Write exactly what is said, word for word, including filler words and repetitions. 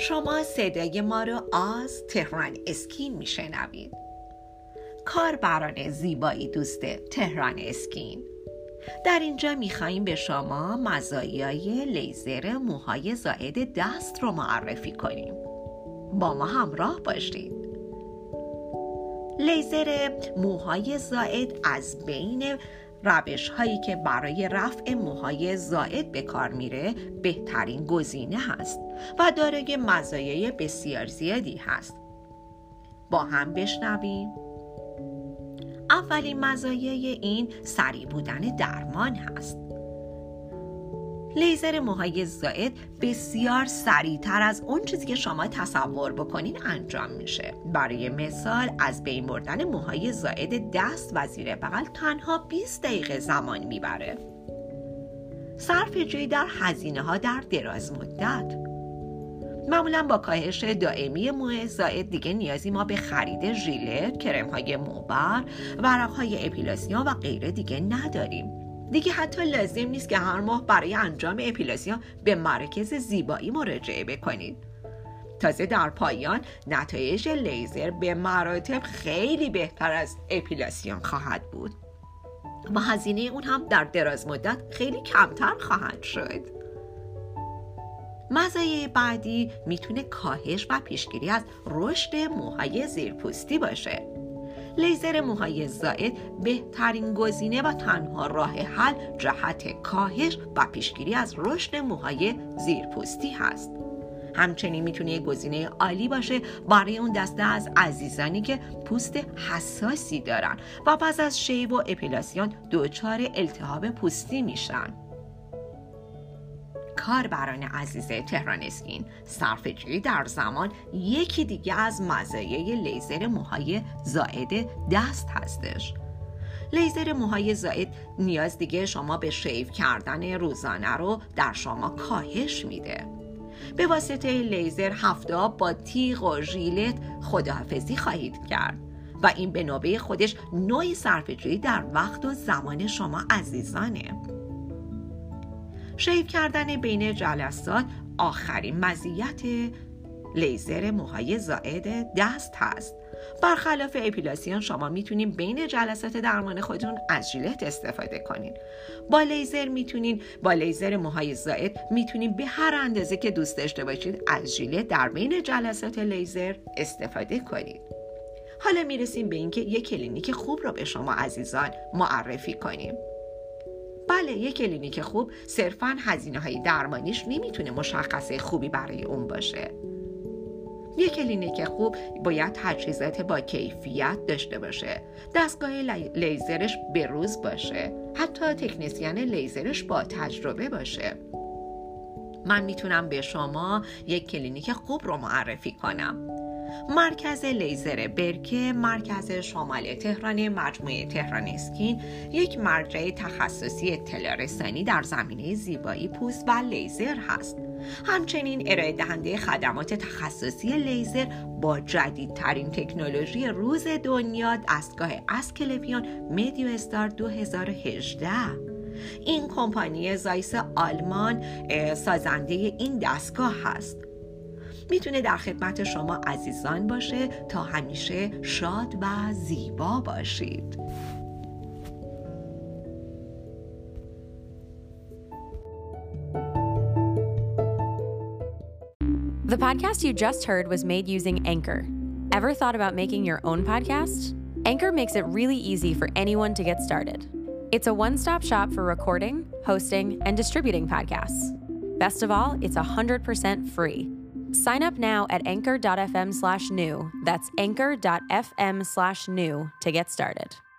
شما صدای ما رو از تهران اسکین میشنوید. کاربران زیبایی دوست تهران اسکین، در اینجا میخواییم به شما مزایای لیزر موهای زائد دست رو معرفی کنیم. با ما همراه باشید. لیزر موهای زائد از بین روش هایی که برای رفع موهای زائد به کار میره بهترین گزینه هست و دارای مزایای بسیار زیادی هست. با هم بشنویم. اولین مزایای این سریع بودن درمان هست. لیزر موهای زائد بسیار سریعتر از اون چیزی که شما تصور بکنین انجام میشه. برای مثال از بین بردن موهای زائد دست و زیر بغل تنها بیست دقیقه زمان میبره. صرف جویی در هزینه ها در دراز مدت. معمولا با کاهش دائمی مو زائد دیگه نیازی ما به خرید ژیلت، کرم های موبر، ورق های اپیلاسیون و غیره دیگه نداریم. دیگه حتی لازم نیست که هر ماه برای انجام اپیلاسیون به مراکز زیبایی مراجعه بکنید. تازه در پایان نتایج لیزر به مراتب خیلی بهتر از اپیلاسیون خواهد بود و هزینه اون هم در دراز مدت خیلی کمتر خواهد شد. مزایای بعدی میتونه کاهش و پیشگیری از رشد موهای زیرپوستی باشه. لیزر موهای زائد بهترین گزینه و تنها راه حل جهت کاهش و پیشگیری از رشد موهای زیرپوستی هست. همچنین میتونه یک گزینه عالی باشه برای اون دسته از عزیزانی که پوست حساسی دارن و پس از شیو و اپیلاسیون دچار التهاب پوستی میشن. کاربران عزیز تهران اسکین، صرفه‌جویی در زمان یکی دیگه از مزایای لیزر موهای زائد دست هستش. لیزر موهای زائد نیاز دیگه شما به شیو کردن روزانه رو در شما کاهش میده. به واسطه لیزر هفته با تیغ و ژیلت خداحافظی خواهید کرد و این به نوبه خودش نوعی صرفه‌جویی در وقت و زمان شما عزیزانه. شیو کردن بین جلسات آخرین مزیت لیزر موهای زائد دست هست. برخلاف اپیلاسیون شما میتونین بین جلسات درمان خودتون از ژیلت استفاده کنین. با لیزر میتونین با لیزر موهای زائد میتونین به هر اندازه که دوست داشته باشید از ژیلت در بین جلسات لیزر استفاده کنید. حالا میرسیم به اینکه یک کلینیک خوب رو به شما عزیزان معرفی کنیم. بله، یک کلینیک خوب صرفاً هزینه‌های درمانیش نمیتونه مشخصه خوبی برای اون باشه. یک کلینیک خوب باید تجهیزات با کیفیت داشته باشه، دستگاه لیزرش بروز باشه، حتی تکنسین لیزرش با تجربه باشه. من میتونم به شما یک کلینیک خوب رو معرفی کنم. مرکز لیزر برکه، مرکز شمال تهران، مجموعه تهران اسکین، یک مرجع تخصصی اطلاع رسانی در زمینه زیبایی پوست و لیزر هست. همچنین ارائه دهنده خدمات تخصصی لیزر با جدیدترین تکنولوژی روز دنیا، دستگاه اسکلپیون مدیو استار دو هزار و هجده. این کمپانی زایس آلمان سازنده این دستگاه هست. میتونه در خدمت شما عزیزان باشه تا همیشه شاد و زیبا باشید. The podcast you just heard was made using Anchor. Ever thought about making your own podcast? Anchor makes it really easy for anyone to get started. It's a one-stop shop for recording, hosting, and distributing podcasts. Best of all, it's one hundred percent free. Sign up now at anchor.fm slash new. That's anchor.fm slash new to get started.